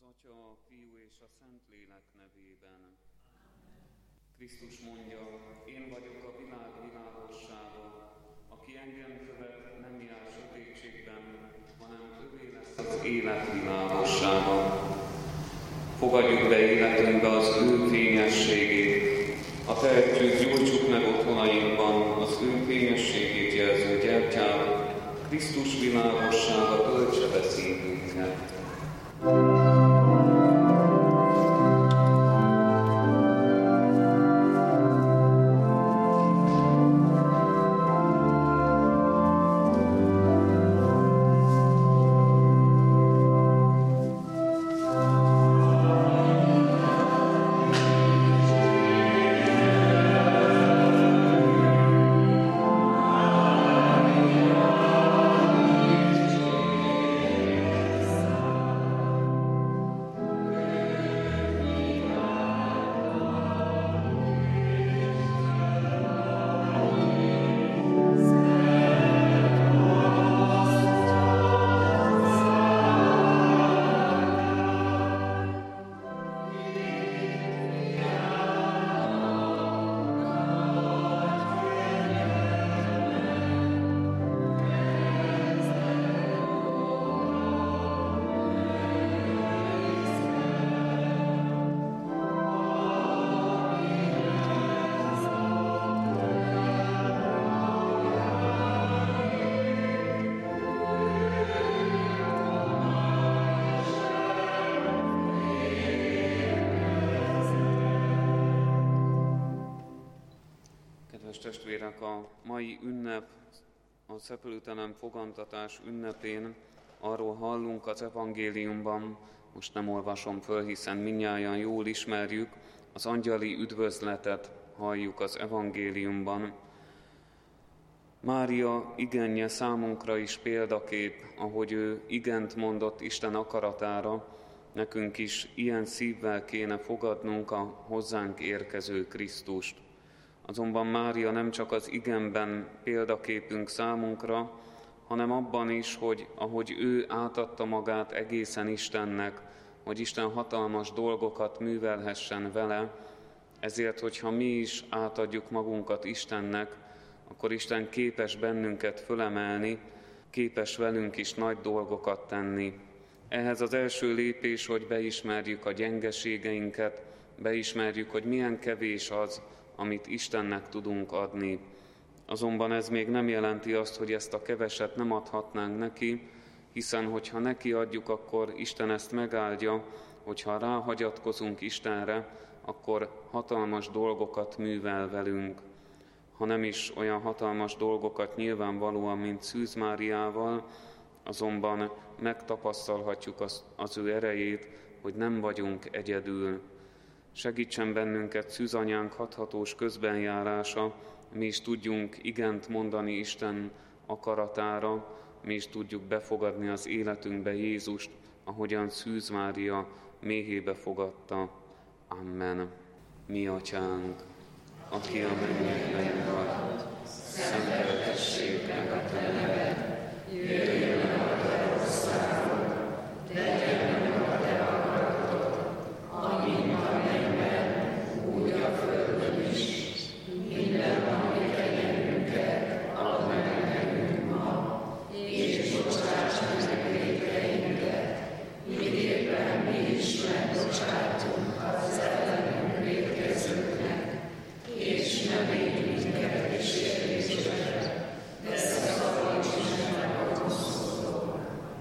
Atya, a Fiú és a Szentlélek nevében. Krisztus mondja, én vagyok a világ világossága, aki engem követ, nem jár sötétségben, hanem övé lesz az élet világossága. Fogadjuk be életünkbe az ő fényességét, a tehetjük, gyújtsuk meg otthonainkban az ő fényességét jelző gyertyát, Krisztus világossága töltse be szívünket. Testvérek, a mai ünnep, a szepülőtelen fogantatás ünnepén arról hallunk az evangéliumban, most nem olvasom föl, hiszen mindnyájan jól ismerjük, az angyali üdvözletet halljuk az evangéliumban. Mária igenje számunkra is példakép, ahogy ő igent mondott Isten akaratára, nekünk is ilyen szívvel kéne fogadnunk a hozzánk érkező Krisztust. Azonban Mária nem csak az igenben példaképünk számunkra, hanem abban is, hogy ahogy ő átadta magát egészen Istennek, hogy Isten hatalmas dolgokat művelhessen vele, ezért, hogyha mi is átadjuk magunkat Istennek, akkor Isten képes bennünket fölemelni, képes velünk is nagy dolgokat tenni. Ehhez az első lépés, hogy beismerjük a gyengeségeinket, beismerjük, hogy milyen kevés az, amit Istennek tudunk adni. Azonban ez még nem jelenti azt, hogy ezt a keveset nem adhatnánk neki, hiszen hogyha neki adjuk, akkor Isten ezt megáldja, hogyha ráhagyatkozunk Istenre, akkor hatalmas dolgokat művel velünk. Ha nem is olyan hatalmas dolgokat nyilvánvalóan, mint Szűz Máriával, azonban megtapasztalhatjuk az ő erejét, hogy nem vagyunk egyedül. Segítsen bennünket Szűz anyánk hathatós közbenjárása, mi is tudjunk igent mondani Isten akaratára, mi is tudjuk befogadni az életünkbe Jézust, ahogyan Szűz Mária méhébe fogadta. Amen. Mi atyánk, aki a mennyekben vagy, szenteltessék meg a te neved, jöjjön el a te országod, legyen meg a te akaratod, amint a mennyben, úgy a földön is. Minden napi kenyerünket add meg nekünk ma, és bocsáss meg vétkeinket, miképpen mi is megbocsátunk az ellenünk vétkezőknek, és ne védj minket kísértésbe, de szabadíts meg a gonosztól.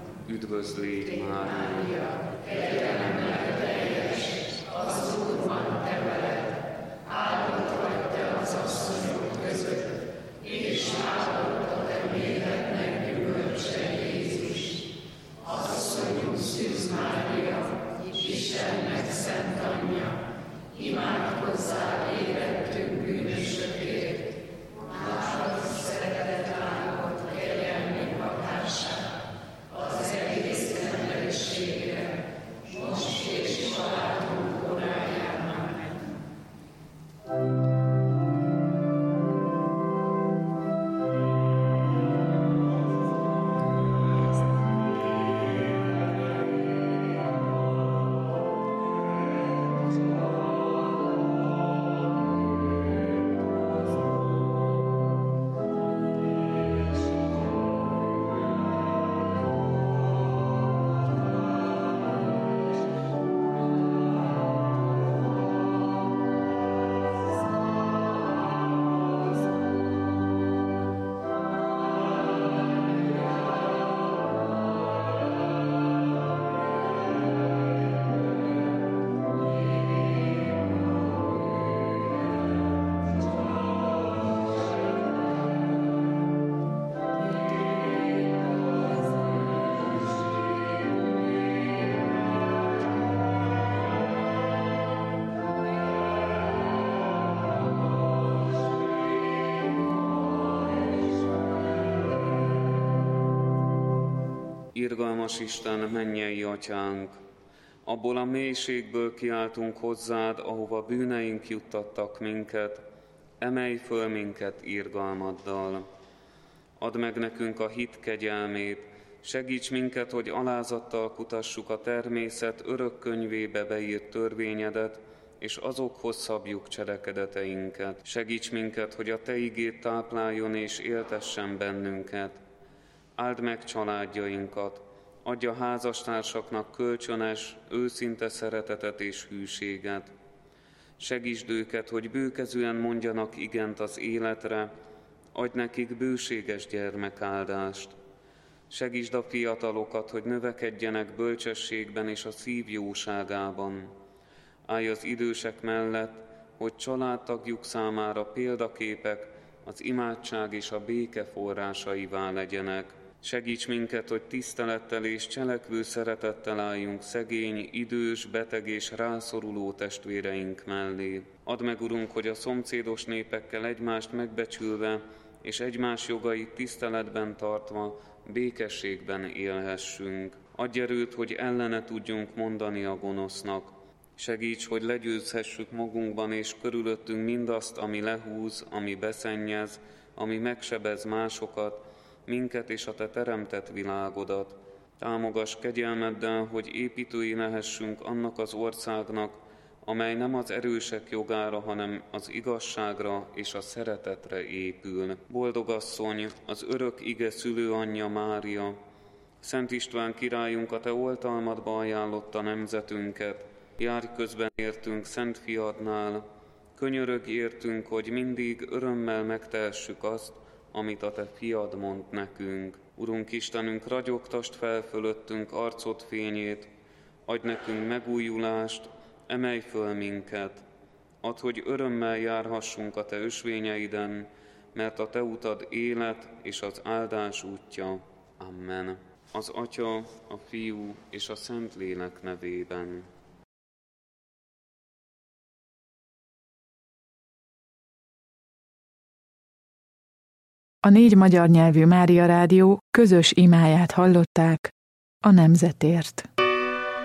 Üdvözlégy Mária, kegyelemmel teljes, az Úr van te veled, áldott vagy te az asszonyok között, és áldott a te méhednek gyümölcse Jézus. Asszonyunk Szűz Mária, Istennek szent anyja, imádkozzál érettünk bűnösökért, nálad szeretett áldott kegyelmi hatását, az egész emberiségre, most és halálunk óráján. Amen. irgalmas Isten, mennyei atyánk, abból a mélységből kiáltunk hozzád, ahova bűneink juttattak minket, emelj föl minket irgalmaddal. Add meg nekünk a hit kegyelmét, segíts minket, hogy alázattal kutassuk a természet örök könyvébe beírt törvényedet, és azokhoz szabjuk cselekedeteinket. Segíts minket, hogy a Te igéd tápláljon és éltessen bennünket. Áld meg családjainkat, adj a házastársaknak kölcsönös, őszinte szeretetet és hűséget. Segítsd őket, hogy bőkezűen mondjanak igent az életre, adj nekik bőséges gyermekáldást. Segítsd a fiatalokat, hogy növekedjenek bölcsességben és a szív jóságában. Állj az idősek mellett, hogy családtagjuk számára példaképek, az imádság és a béke forrásaivá legyenek. Segíts minket, hogy tisztelettel és cselekvő szeretettel álljunk szegény, idős, beteg és rászoruló testvéreink mellé. Add meg, Urunk, hogy a szomszédos népekkel egymást megbecsülve és egymás jogait tiszteletben tartva békességben élhessünk. Adj erőt, hogy ellene tudjunk mondani a gonosznak. Segíts, hogy legyőzhessük magunkban és körülöttünk mindazt, ami lehúz, ami beszennyez, ami megsebez másokat, minket és a Te teremtett világodat. Támogass kegyelmeddel, hogy építői lehessünk annak az országnak, amely nem az erősek jogára, hanem az igazságra és a szeretetre épül. Boldog asszony, az örök ige szülőanyja Mária, Szent István királyunk, a Te oltalmadba ajánlotta nemzetünket, járj közben értünk Szent Fiadnál, könyörögj értünk, hogy mindig örömmel megtehessük azt, amit a Te Fiad mond nekünk. Urunk Istenünk, ragyogtasd fel fölöttünk arcod fényét, adj nekünk megújulást, emelj föl minket. Add, hogy örömmel járhassunk a Te ösvényeiden, mert a Te utad élet és az áldás útja. Amen. Az Atya, a Fiú és a Szentlélek nevében. A 4 magyar nyelvű Mária Rádió közös imáját hallották a nemzetért.